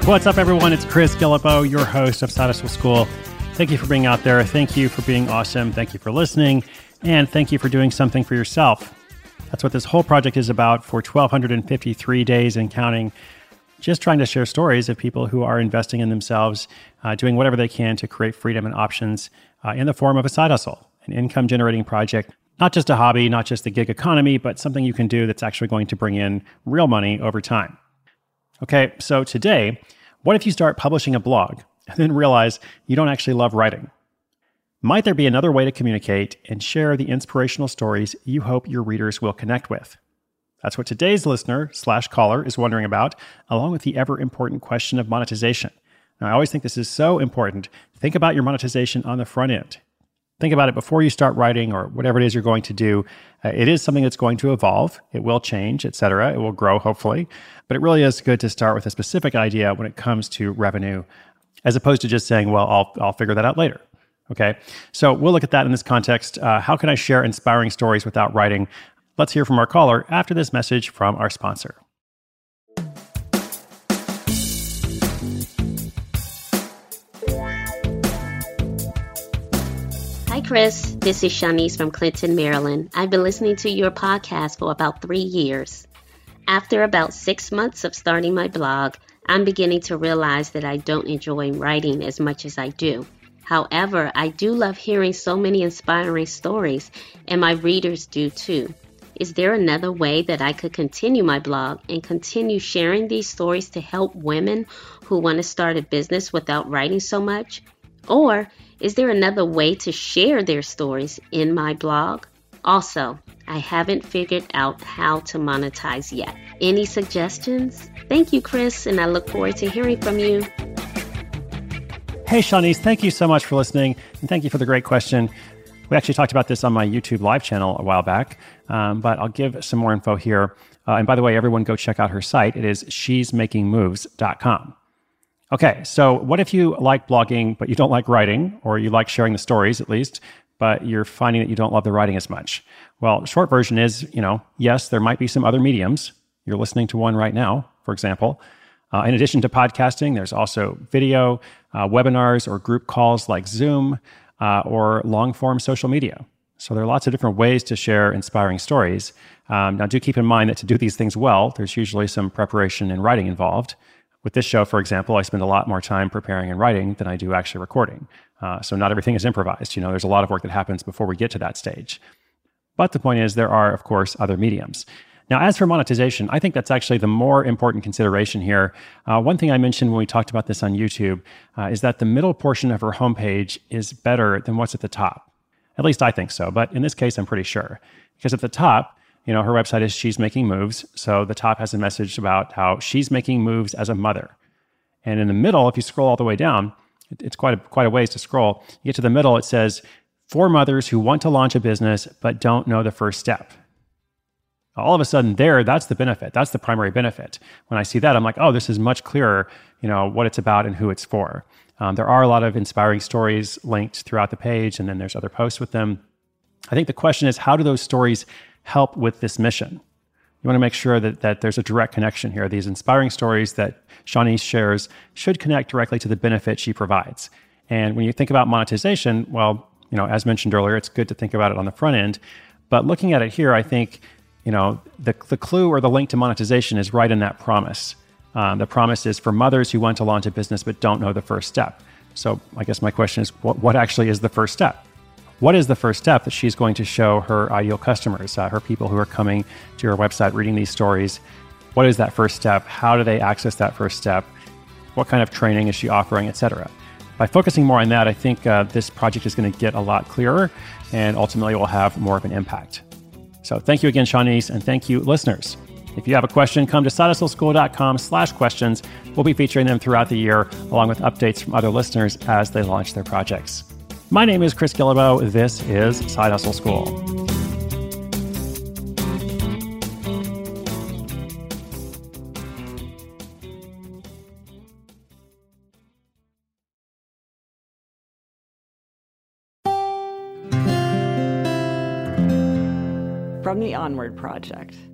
What's up, everyone? It's Chris Guillebeau, your host of Side Hustle School. Thank you for being out there. Thank you for being awesome. Thank you for listening. And thank you for doing something for yourself. That's what this whole project is about for 1,253 days and counting. Just trying to share stories of people who are investing in themselves, doing whatever they can to create freedom and options in the form of a side hustle, an income-generating project. Not just a hobby, not just the gig economy, but something you can do that's actually going to bring in real money over time. Okay, so today, what if you start publishing a blog and then realize you don't actually love writing? Might there be another way to communicate and share the inspirational stories you hope your readers will connect with? That's what today's listener/caller is wondering about, along with the ever-important question of monetization. Now, I always think this is so important. Think about your monetization on the front end. Think about it before you start writing or whatever it is you're going to do. It is something that's going to evolve. It will change, etc. It will grow, hopefully. But it really is good to start with a specific idea when it comes to revenue, as opposed to just saying, well, I'll figure that out later. Okay, so we'll look at that in this context. How can I share inspiring stories without writing? Let's hear from our caller after this message from our sponsor. Hi, Chris. This is Shanice from Clinton, Maryland. I've been listening to your podcast for about 3 years. After about 6 months of starting my blog, I'm beginning to realize that I don't enjoy writing as much as I do. However, I do love hearing so many inspiring stories, and my readers do too. Is there another way that I could continue my blog and continue sharing these stories to help women who want to start a business without writing so much? Or is there another way to share their stories in my blog? Also, I haven't figured out how to monetize yet. Any suggestions? Thank you, Chris, and I look forward to hearing from you. Hey, Shanice, thank you so much for listening, and thank you for the great question. We actually talked about this on my YouTube live channel a while back, but I'll give some more info here. And by the way, everyone go check out her site. It is shesmakingmoves.com. Okay, so what if you like blogging, but you don't like writing, or you like sharing the stories at least, but you're finding that you don't love the writing as much? Well, short version is, yes, there might be some other mediums. You're listening to one right now, for example. In addition to podcasting, there's also video, webinars, or group calls like Zoom, or long-form social media. So there are lots of different ways to share inspiring stories. Now, do keep in mind that to do these things well, there's usually some preparation and writing involved. With this show, for example, I spend a lot more time preparing and writing than I do actually recording. So not everything is improvised. There's a lot of work that happens before we get to that stage. But the point is, there are, of course, other mediums. Now, as for monetization, I think that's actually the more important consideration here. One thing I mentioned when we talked about this on YouTube is that the middle portion of her homepage is better than what's at the top. At least I think so, but in this case, I'm pretty sure. Because at the top, her website is She's Making Moves. So the top has a message about how she's making moves as a mother. And in the middle, if you scroll all the way down, it's quite a ways to scroll. You get to the middle, it says, for mothers who want to launch a business but don't know the first step. All of a sudden that's the benefit. That's the primary benefit. When I see that, I'm like, oh, this is much clearer, what it's about and who it's for. There are a lot of inspiring stories linked throughout the page, and then there's other posts with them. I think the question is, how do those stories help with this mission? You want to make sure that there's a direct connection here. These inspiring stories that Shanice shares should connect directly to the benefit she provides. And when you think about monetization, well, as mentioned earlier, it's good to think about it on the front end. But looking at it here, I think, the clue or the link to monetization is right in that promise. The promise is for mothers who want to launch a business but don't know the first step. So I guess my question is, what actually is the first step? What is the first step that she's going to show her ideal customers, her people who are coming to her website, reading these stories? What is that first step? How do they access that first step? What kind of training is she offering, etc.? By focusing more on that, I think this project is going to get a lot clearer and ultimately will have more of an impact. So thank you again, Shanice, and thank you, listeners. If you have a question, come to sidehustleschool.com/questions. We'll be featuring them throughout the year, along with updates from other listeners as they launch their projects. My name is Chris Guillebeau. This is Side Hustle School. From the Onward Project.